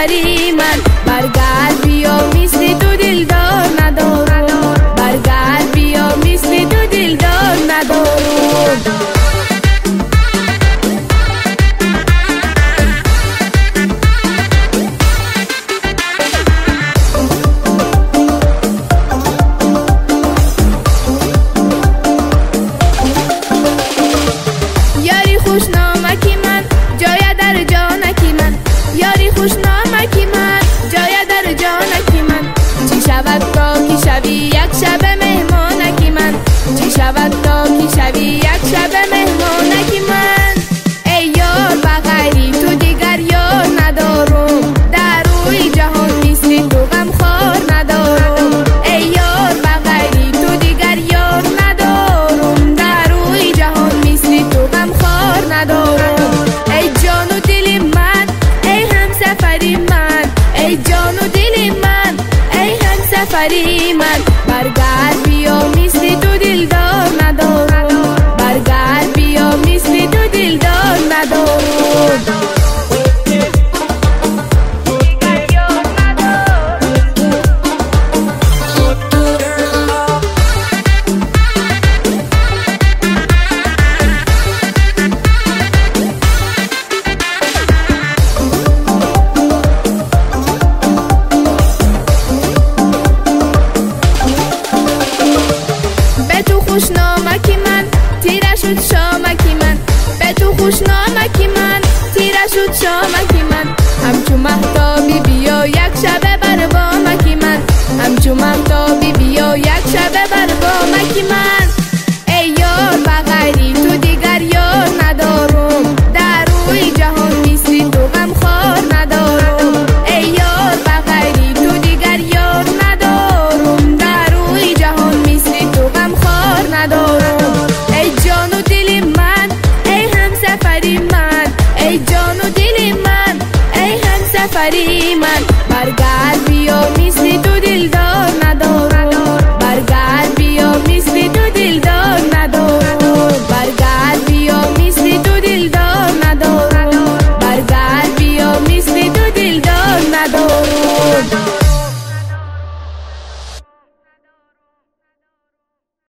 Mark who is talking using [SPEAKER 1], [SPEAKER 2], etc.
[SPEAKER 1] سفری من. برگرد بیا مثل تو دلدار ندارم، برگرد بیا مثل تو دلدار ندارم. یاری خوشنامکی من جای در جانکی من، یاری خوشنامکی من جای در جانکی من. چی شود تا که شوی یک شب مهمانکی من، چی شود تا که شوی یک شب مهمانکی من. ای یار بغیری تو دیگر یار ندارم، در روی جهان مثل تو غمخوار ندارم. ای یار بغیری تو دیگر یار ندارم، در روی جهان مثل تو غمخوار ندارم. ای جان و دل من ای همسفری من، ای جان و دل من ای همسفری من. برگرد بیا مثل تو دلدار ندارم، برگرد بیا مثل تو دلدار ندارم. خوشنامکی من تیره شد شامکی من، به تو خوشنامکی من تیره شد شامکی من. همچون مهتابی بیا یک شب بر بامکی من، همچون مهتابی بیا یک شب بر بامکی من. ای یار بغیری تو دیگر یار ندارم، در روی جهان مثل تو غمخوار ندارم. ای یار بغیری تو دیگر یار ندارم، در روی جهان مثل تو غمخوار ندارم. ای جان و دل من ای همسفری من، ای جان و دل من ای همسفری من. برگرد بیا مثل تو